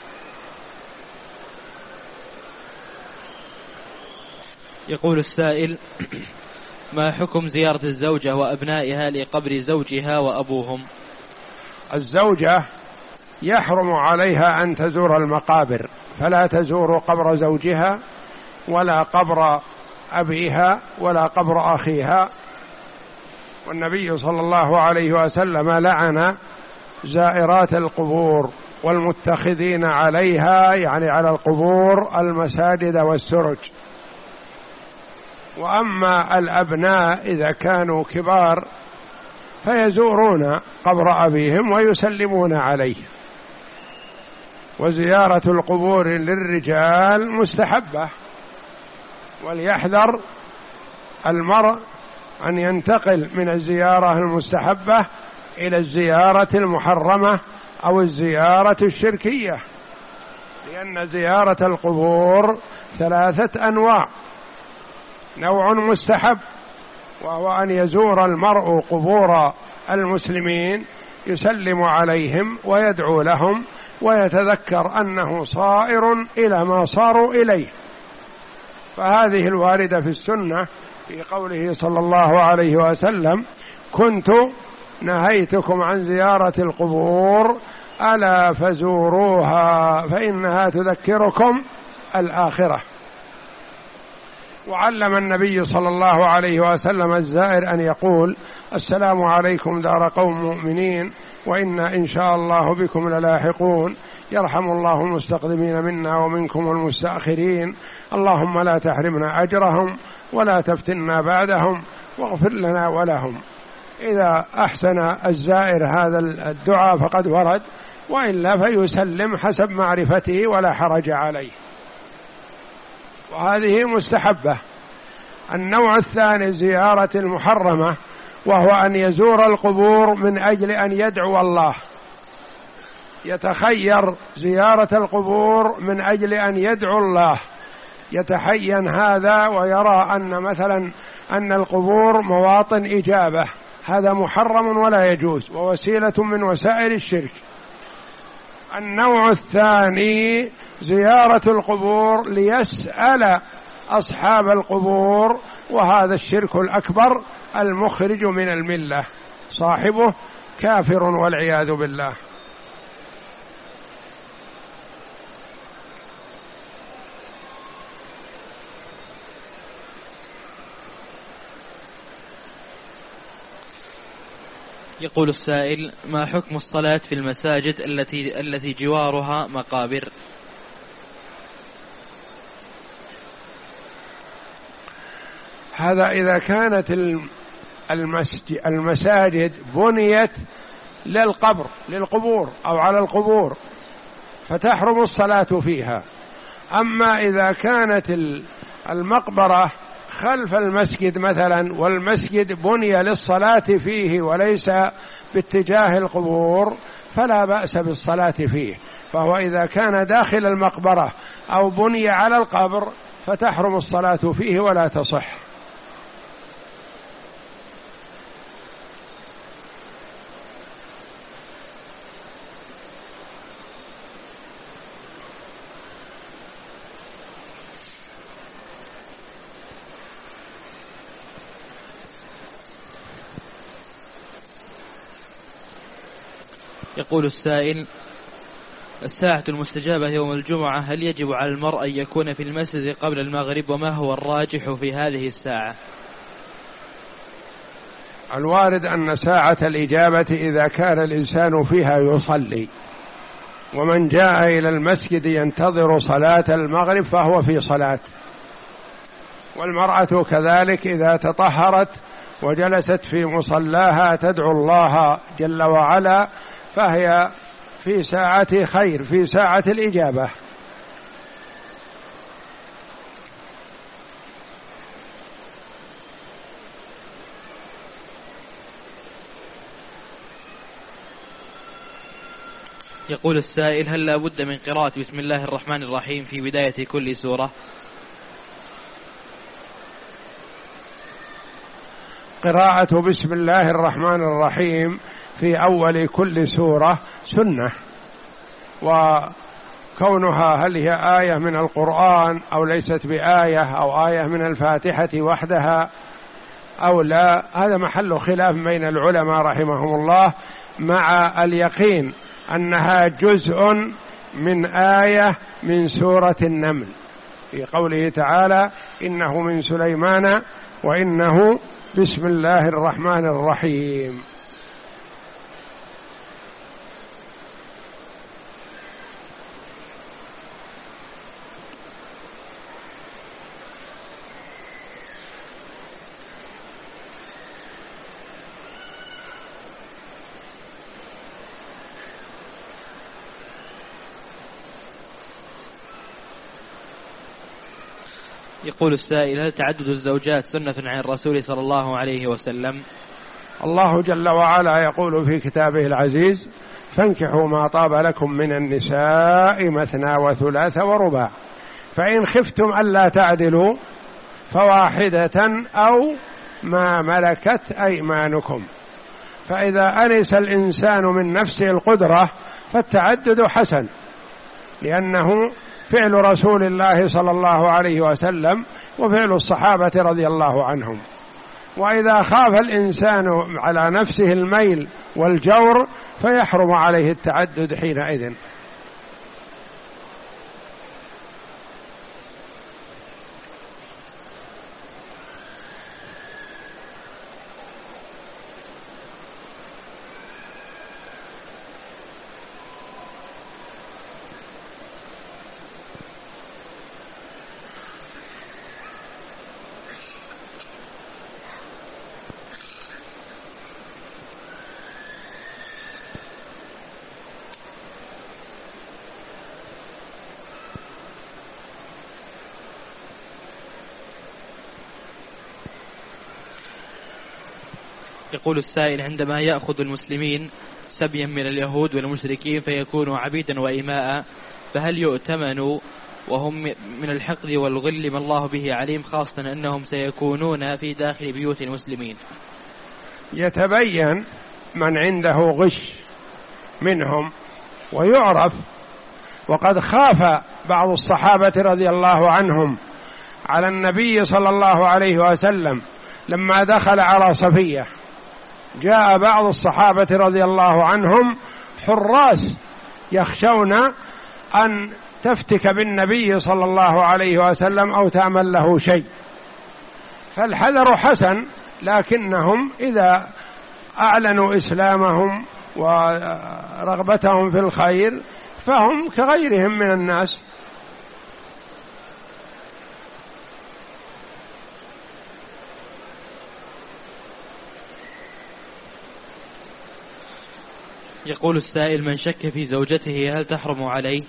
يقول السائل: ما حكم زيارة الزوجة وأبنائها لقبر زوجها وأبوهم؟ الزوجة يحرم عليها أن تزور المقابر، فلا تزور قبر زوجها ولا قبر أبيها ولا قبر أخيها، والنبي صلى الله عليه وسلم لعن زائرات القبور والمتخذين عليها، يعني على القبور، المساجد والسرج. وأما الأبناء إذا كانوا كبار فيزورون قبر أبيهم ويسلمون عليه. وزيارة القبور للرجال مستحبة، وليحذر المرء أن ينتقل من الزيارة المستحبة إلى الزيارة المحرمة أو الزيارة الشركية، لأن زيارة القبور ثلاثة أنواع: نوع مستحب وهو أن يزور المرء قبور المسلمين يسلم عليهم ويدعو لهم ويتذكر أنه صائر إلى ما صاروا إليه، فهذه الواردة في السنة في قوله صلى الله عليه وسلم: كنت نهيتكم عن زيارة القبور ألا فزوروها فإنها تذكركم الآخرة. وعلم النبي صلى الله عليه وسلم الزائر أن يقول: السلام عليكم دار قوم مؤمنين وإنا إن شاء الله بكم للاحقون، يرحم الله المستقدمين منا ومنكم والمستأخرين، اللهم لا تحرمنا أجرهم ولا تفتنا بعدهم واغفر لنا ولهم. إذا أحسن الزائر هذا الدعاء فقد ورد، وإلا فيسلم حسب معرفته ولا حرج عليه، وهذه مستحبة. النوع الثاني زيارة المحرمة، وهو أن يزور القبور من أجل أن يدعو الله، يتخير زيارة القبور من أجل أن يدعو الله، يتحين هذا ويرى أن مثلا أن القبور مواطن إجابة، هذا محرم ولا يجوز، ووسيلة من وسائل الشرك. النوع الثاني زيارة القبور ليسأل أصحاب القبور، وهذا الشرك الأكبر المخرج من الملة، صاحبه كافر والعياذ بالله. يقول السائل: ما حكم الصلاة في المساجد التي التي جوارها مقابر؟ هذا إذا كانت المساجد بنيت للقبر للقبور أو على القبور فتحرم الصلاة فيها. أما إذا كانت المقبرة خلف المسجد مثلا، والمسجد بني للصلاة فيه وليس باتجاه القبور، فلا بأس بالصلاة فيه. فهو إذا كان داخل المقبرة أو بني على القبر فتحرم الصلاة فيه ولا تصح. يقول السائل: الساعة المستجابة يوم الجمعة، هل يجب على المرء أن يكون في المسجد قبل المغرب، وما هو الراجح في هذه الساعة؟ الوارد أن ساعة الإجابة إذا كان الإنسان فيها يصلي، ومن جاء إلى المسجد ينتظر صلاة المغرب فهو في صلاة. والمرأة كذلك إذا تطهرت وجلست في مصلاها تدعو الله جل وعلا فهي في ساعة خير، في ساعة الإجابة. يقول السائل: هل لا بد من قراءة بسم الله الرحمن الرحيم في بداية كل سورة؟ قراءة بسم الله الرحمن الرحيم في أول كل سورة سنة، وكونها هل هي آية من القرآن أو ليست بآية، أو آية من الفاتحة وحدها أو لا، هذا محل خلاف بين العلماء رحمهم الله، مع اليقين أنها جزء من آية من سورة النمل في قوله تعالى: إنه من سليمان وإنه بسم الله الرحمن الرحيم. يقول السائل: هل تعدد الزوجات سنة عن الرسول صلى الله عليه وسلم؟ الله جل وعلا يقول في كتابه العزيز: فانكحوا ما طاب لكم من النساء مثنى وثلاث ورباع، فإن خفتم ألا تعدلوا فواحدة أو ما ملكت أيمانكم. فإذا أنس الإنسان من نفسه القدرة فالتعدد حسن، لأنه فعل رسول الله صلى الله عليه وسلم وفعل الصحابة رضي الله عنهم. وإذا خاف الإنسان على نفسه الميل والجور فيحرم عليه التعدد حينئذ. يقول السائل: عندما يأخذ المسلمين سبيا من اليهود والمشركين فيكونوا عبيدا وإماء، فهل يؤتمن وهم من الحقد والغل ما الله به عليم، خاصة أنهم سيكونون في داخل بيوت المسلمين؟ يتبين من عنده غش منهم ويعرف. وقد خاف بعض الصحابة رضي الله عنهم على النبي صلى الله عليه وسلم لما دخل على صفية، جاء بعض الصحابة رضي الله عنهم حراس يخشون أن تفتك بالنبي صلى الله عليه وسلم أو تعمل له شيء، فالحذر حسن، لكنهم إذا أعلنوا إسلامهم ورغبتهم في الخير فهم كغيرهم من الناس. يقول السائل: من شك في زوجته هل تحرم عليه؟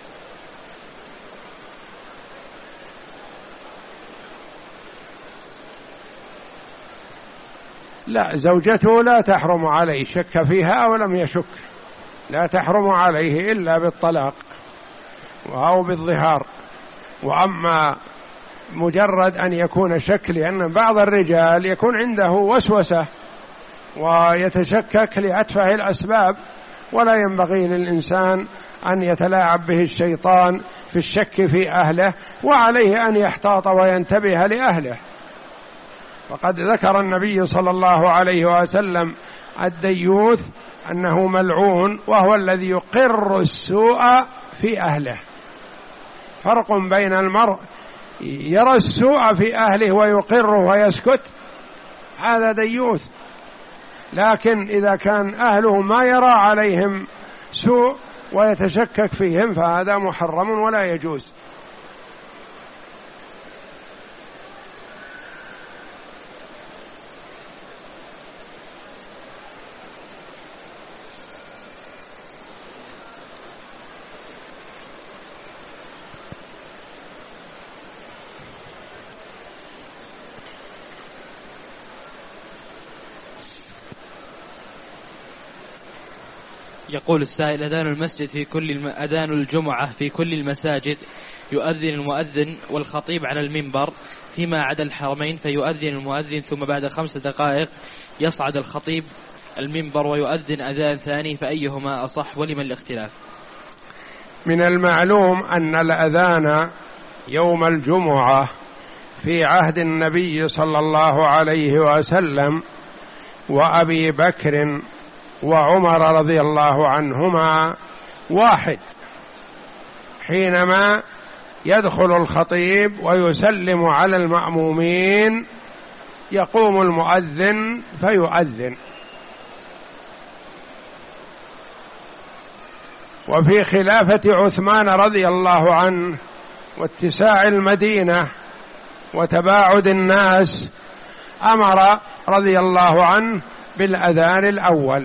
لا، زوجته لا تحرم عليه، شك فيها أو لم يشك لا تحرم عليه إلا بالطلاق أو بالظهار. وأما مجرد أن يكون شك، لأن بعض الرجال يكون عنده وسوسة ويتشكك لأتفه الأسباب، ولا ينبغي للإنسان أن يتلاعب به الشيطان في الشك في أهله، وعليه أن يحتاط وينتبه لأهله. وقد ذكر النبي صلى الله عليه وسلم الديوث أنه ملعون، وهو الذي يقر السوء في أهله. فرق بين المرء يرى السوء في أهله ويقره ويسكت، هذا ديوث، لكن إذا كان أهله ما يرى عليهم سوء ويتشكك فيهم فهذا محرم ولا يجوز. يقول السائل: أذان المسجد في كل الم... أذان الجمعة في كل المساجد يؤذن المؤذن والخطيب على المنبر فيما عدا الحرمين، فيؤذن المؤذن ثم بعد خمس دقائق يصعد الخطيب المنبر ويؤذن أذان ثاني، فأيهما أصح ولمن الاختلاف؟ من المعلوم أن الأذان يوم الجمعة في عهد النبي صلى الله عليه وسلم وأبي بكر وعمر رضي الله عنهما واحد، حينما يدخل الخطيب ويسلم على المأمومين يقوم المؤذن فيؤذن. وفي خلافة عثمان رضي الله عنه واتساع المدينة وتباعد الناس أمر رضي الله عنه بالأذان الأول،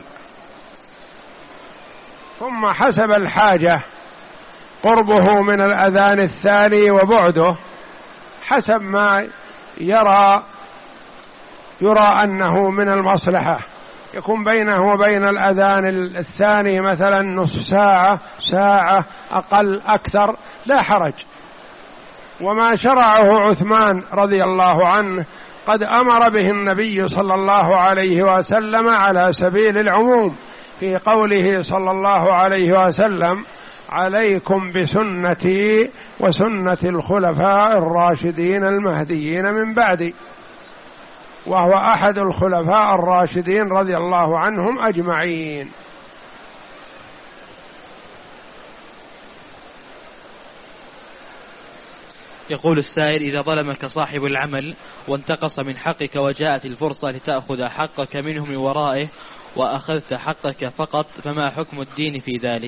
ثم حسب الحاجة قربه من الأذان الثاني وبعده حسب ما يرى يرى أنه من المصلحة، يكون بينه وبين الأذان الثاني مثلا نصف ساعة ساعة أقل أكثر لا حرج. وما شرعه عثمان رضي الله عنه قد أمر به النبي صلى الله عليه وسلم على سبيل العموم في قوله صلى الله عليه وسلم: عليكم بسنتي وسنة الخلفاء الراشدين المهديين من بعدي، وهو أحد الخلفاء الراشدين رضي الله عنهم أجمعين. يقول السائل: إذا ظلمك صاحب العمل وانتقص من حقك وجاءت الفرصة لتأخذ حقك منه من ورائه وأخذت حقك فقط، فما حكم الدين في ذلك؟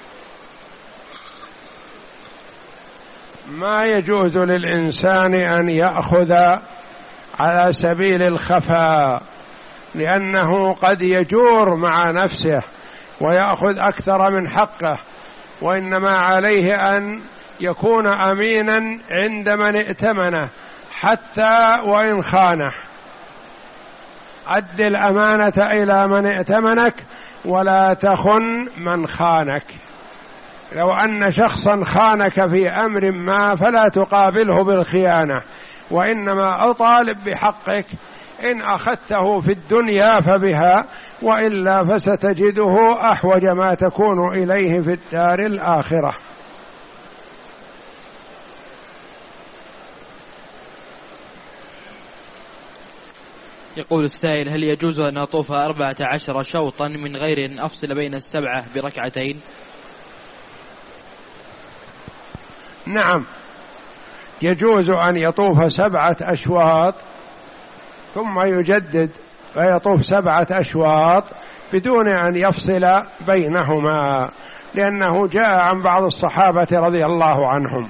ما يجوز للإنسان أن يأخذ على سبيل الخفاء، لأنه قد يجور مع نفسه ويأخذ أكثر من حقه، وإنما عليه أن يكون أمينا عند من ائتمنه حتى وإن خانه. أد الأمانة إلى من ائتمنك ولا تخن من خانك. لو أن شخصا خانك في أمر ما فلا تقابله بالخيانة، وإنما أطالب بحقك، إن أخذته في الدنيا فبها، وإلا فستجده أحوج ما تكون إليه في الدار الآخرة. يقول السائل: هل يجوز أن أطوف أربعة عشر شوطا من غير أن أفصل بين السبعة بركعتين؟ نعم، يجوز أن يطوف سبعة أشواط ثم يجدد فيطوف سبعة أشواط بدون أن يفصل بينهما، لأنه جاء عن بعض الصحابة رضي الله عنهم.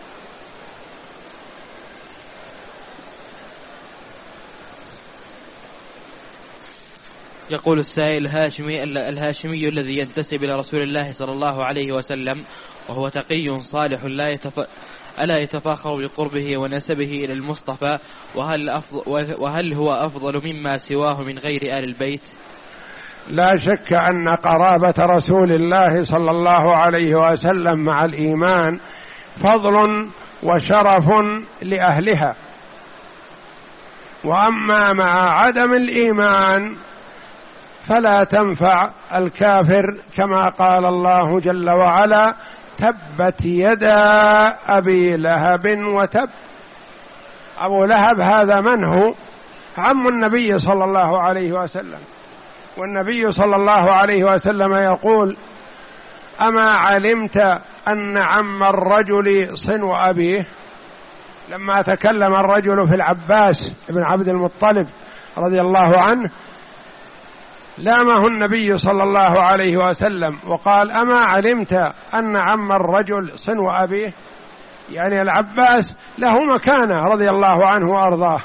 يقول السائل: الهاشمي, الهاشمي الذي ينتسب إلى رسول الله صلى الله عليه وسلم وهو تقي صالح لا يتف... ألا يتفاخر بقربه ونسبه إلى المصطفى، وهل, أفضل... وهل هو أفضل مما سواه من غير آل البيت؟ لا شك أن قرابة رسول الله صلى الله عليه وسلم مع الإيمان فضل وشرف لأهلها، وأما مع عدم الإيمان فلا تنفع الكافر، كما قال الله جل وعلا: تبت يدا أبي لهب وتب. أبو لهب هذا من هو؟ عم النبي صلى الله عليه وسلم، والنبي صلى الله عليه وسلم يقول: أما علمت أن عم الرجل صنو أبيه؟ لما تكلم الرجل في العباس بن عبد المطلب رضي الله عنه لامه النبي صلى الله عليه وسلم وقال: أما علمت أن عم الرجل صنو أبيه؟ يعني العباس له مكانة رضي الله عنه وأرضاه،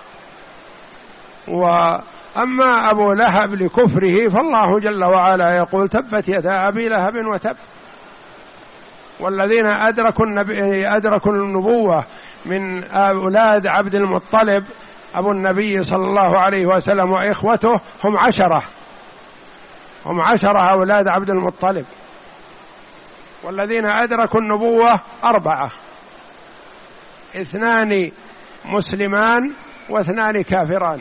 وأما أبو لهب لكفره فالله جل وعلا يقول: تبت يدا أبي لهب وتب. والذين أدركوا, النبي أدركوا النبوة من أولاد عبد المطلب أبو النبي صلى الله عليه وسلم وإخوته هم عشرة هم عشرة أولاد عبد المطلب، والذين أدركوا النبوة أربعة: اثنان مسلمان واثنان كافران،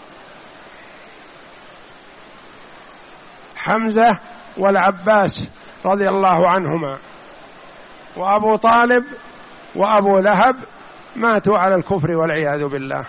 حمزة والعباس رضي الله عنهما، وأبو طالب وأبو لهب ماتوا على الكفر والعياذ بالله.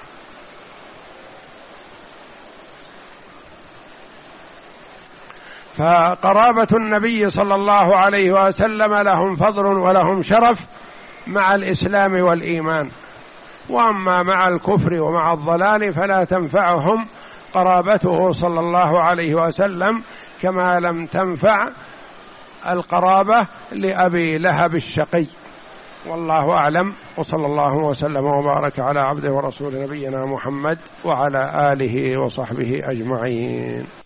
فقرابة النبي صلى الله عليه وسلم لهم فضل ولهم شرف مع الإسلام والإيمان، وأما مع الكفر ومع الضلال فلا تنفعهم قرابته صلى الله عليه وسلم، كما لم تنفع القرابة لأبي لهب الشقي. والله أعلم، وصلى الله وسلم وبارك على عبده ورسول نبينا محمد وعلى آله وصحبه أجمعين.